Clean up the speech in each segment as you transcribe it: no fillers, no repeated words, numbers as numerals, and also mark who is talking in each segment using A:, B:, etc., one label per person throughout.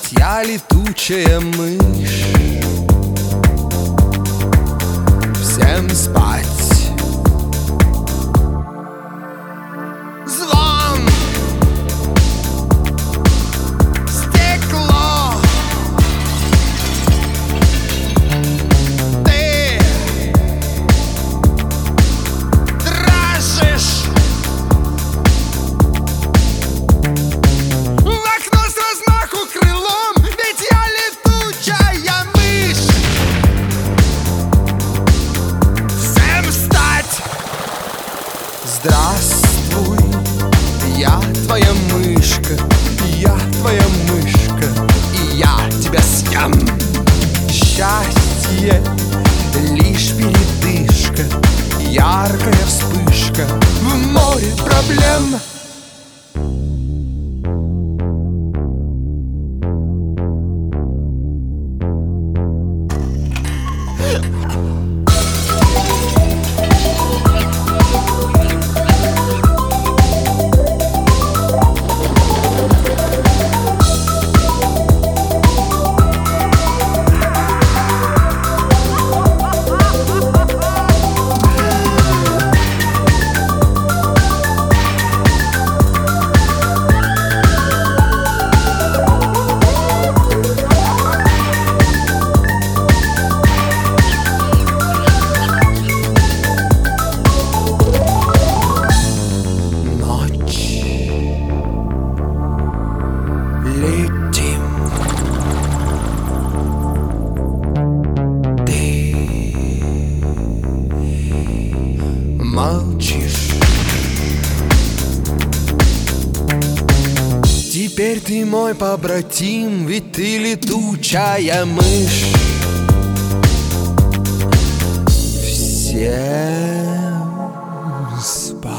A: Ведь я летучая мышь. Всем спать. Звон, стекло. Ты дрожишь. В окно с размаху крылом, ведь я летучая мышь. Всем встать! Здравствуй, я твоя мышка, я твоя мышка, и я тебя съем. Счастье лишь передышка, яркая вспышка в море проблем. Летим. Ты молчишь. Теперь ты мой побратим, ведь ты летучая мышь. Всем спать.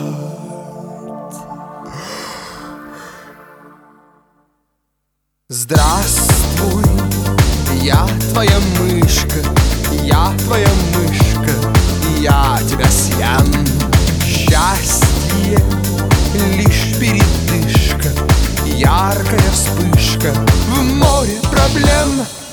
A: Здравствуй, я твоя мышка, я твоя мышка, и я тебя съем. Счастье лишь передышка, яркая вспышка в море проблем.